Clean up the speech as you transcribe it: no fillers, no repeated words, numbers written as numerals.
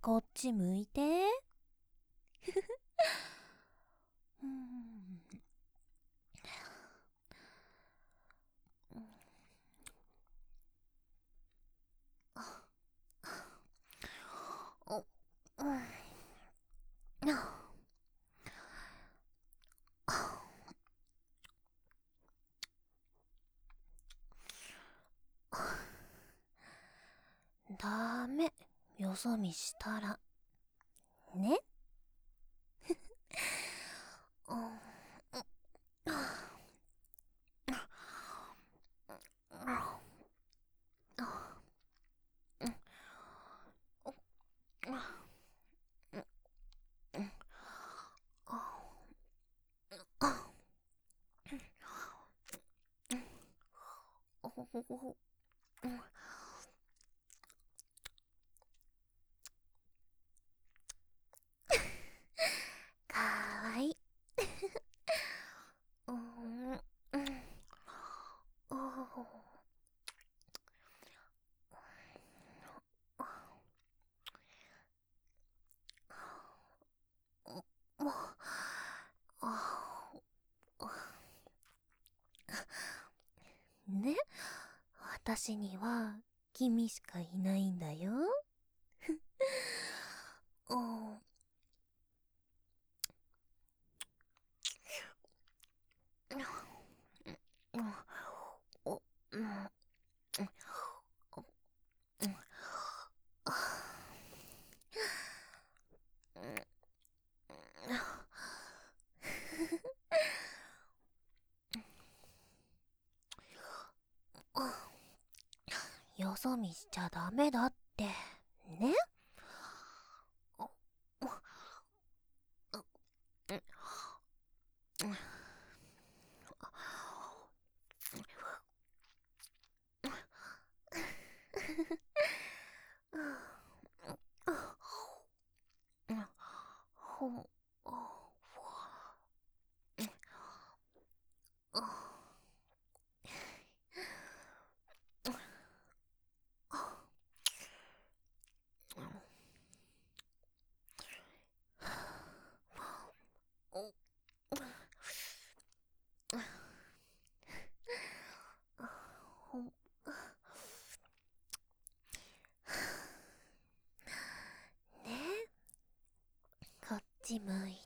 こっち向いて。うん。お、うん。ダメ、よそ見したら。ね。うん。かわいい。うん。ね、私には君しかいないんだよ。うん。お、うん。よそ見しちゃダメだって。ね。ね、こっち向い